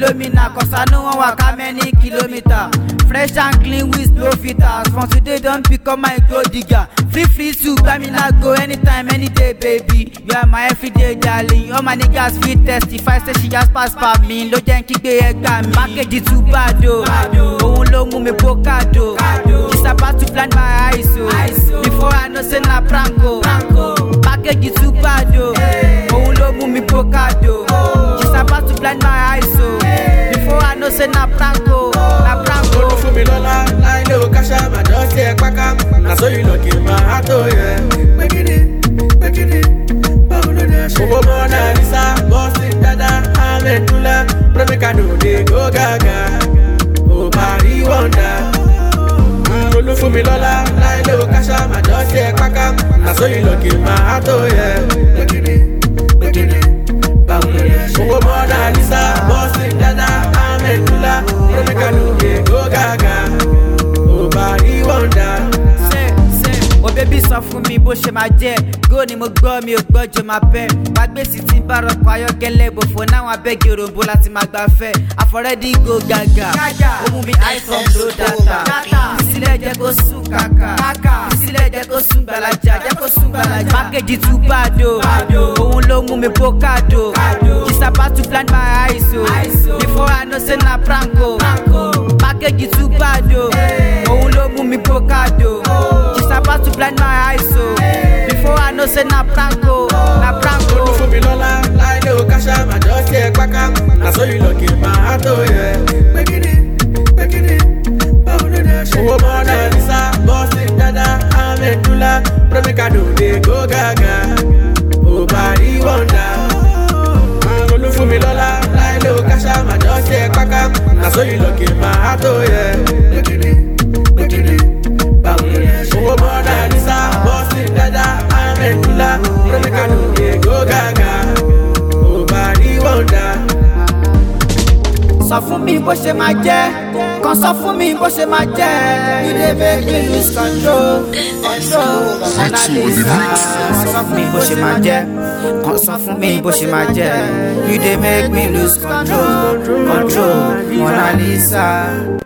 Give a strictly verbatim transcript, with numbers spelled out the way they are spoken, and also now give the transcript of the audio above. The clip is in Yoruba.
Philomena, cause I know one walk how many kilometers. Fresh and clean with no filters. From today don't become my gold digger. Feel free to buy me not go anytime, any day, baby. You are my everyday darling. All my niggas feel testify, say she just pass by me. No janky be a gam. Package it too bad though. Oh, low me bocado. She's about to blind my eyes so. Before I know say na pranko. Package it too bad though. Oh, low me bocado. She's about to blind my eyes so. Before I know say na pranko. Na pranko. For me lola, I know kasha my just say kwaka. Na so you look in my heart oh yeah. Making it, making it. Paulo de Shobo Mona Lisa, Boston Dada, Amen Tula, Promekano de go gaga. Oh Paris wonder. Olu for me lola, I know kasha my just say kwaka. Na so you look in my heart oh yeah. Making it, making it. Paulo de Shobo Mona Lisa, Boston Dada, Amen Tula, Promekano de go gaga. Oh Paris wonder. Oh baby sọ fún mi bó ṣe máa jẹ́ go ni mo gbọ́ mi ò gbọ́jọ máa pẹ́ wá gbé sí ti ń bá rọpò ayọ́kẹ́lẹ́ bò fún náwọn abẹ́gẹ́ òròǹbó láti máa gbà fẹ́ àfọ̀rẹ́dì go gàgà ó mú mi iphone ló data sílẹ̀ jẹ́ kó sùn kàkà sílẹ̀ jẹ́ kó sùn gbàlájà jẹ́ kó sùn gbàlájà pákéjì tún bàdó òun ló mú mi bókàdó she's about to blind my eyes o before I know say na pranko pákéjì tún bàdó òun ló mú mi bókàdó. About to blind my eyes so before I know say na pranko, na pranko. For me lola, I know kasha my just say kwaka. Na so you look in my heart oh yeah. Making it, making it. Paulo de Shobo Mona Lisa, Boston Dada, Amen Tula, Promekano de go gaga. Oh Paris wonder. Olu for me lola, I know kasha my just say kwaka. Na so you look in my heart oh yeah. Making it, making it. Shobo Mona Lisa, Boston Dada, Amen Tula, Promekano de go gaga. Oh Paris wonder. Sọ fún mi bó ṣe máa jẹ́, kàn sọ fún mi bó ṣe máa jẹ́. You dey make me lose control, control. Mona Lisa, sọ fún mi bó ṣe máa jẹ́, kàn sọ fún mi bó ṣe máa jẹ́. You dey make me lose control, control. Mona Lisa.